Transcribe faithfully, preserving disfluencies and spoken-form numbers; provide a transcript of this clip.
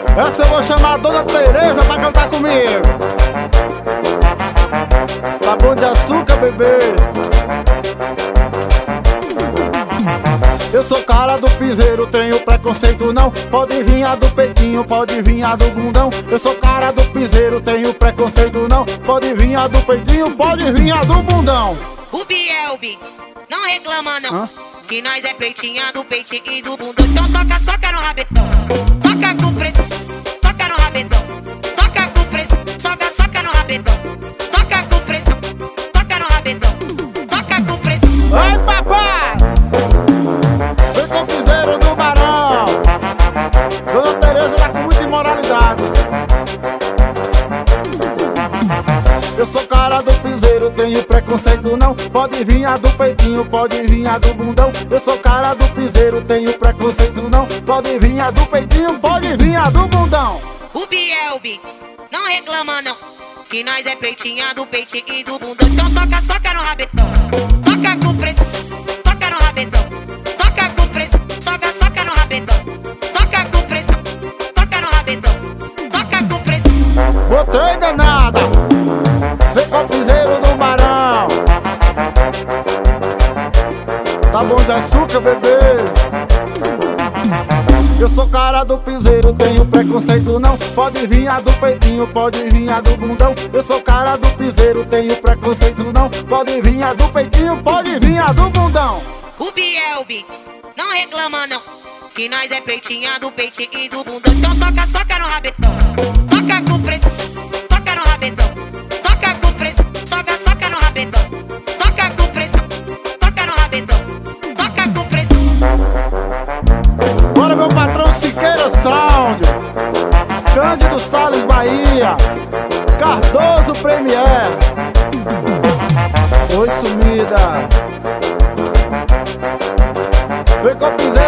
Essa eu vou chamar a Dona Tereza pra cantar comigo. Sabão de açúcar, bebê. Eu sou cara do piseiro, tenho preconceito não. Pode vir a do peitinho, pode vir a do bundão. Eu sou cara do piseiro, tenho preconceito não. Pode vir a do peitinho, pode vir a do bundão. O Biel Beats, não reclama não. Hã? Que nós é pretinha do peitinho e do bundão. Então soca, soca no rabetão. Toca com pressão, toca no rabetão. Toca com pressão, soca, soca no rabetão. Toca com pressão, toca no rabetão. Toca com pressão. Ai, papai! Vem com o piseiro do Barão. Dona Tereza tá com muita imoralidade. Eu sou cara do piseiro, tenho preconceito não. Pode vir a do peitinho, pode vir a do bundão. Eu sou cara do piseiro, tenho preconceito não. Pode vir a do peitinho, pode vir a do bundão. O Biel Beats, não reclama não. Que nós é pretinha do peitinho e do bundão. Então soca, soca no rabetão. Toca com pressão, toca no rabetão. Toca com pressão, soca, soca no rabetão. Toca com pressão, toca no rabetão. Toca com pressão. Botei danada. Vem com o piseiro do Barão. Tá bom de açúcar, bebê. Eu sou cara do piseiro, tenho preconceito não. Pode vir a do peitinho, pode vir a do bundão. Eu sou cara do piseiro, tenho preconceito não. Pode vir a do peitinho, pode vir a do bundão. O Biel Beats, não reclama não. Que nós é pretinha do peitinho e do bundão. Então soca, soca no rabetão. Toca com pressão, toca no rabetão. Toca com pressão, soca, soca no rabetão. Toca com pressão, toca no rabetão. Toca com pressão. Bora, meu patrão Siqueira Sound, Cândido Salles, Bahia, Cardoso Premier. Oi, sumida. Vem com o piseiro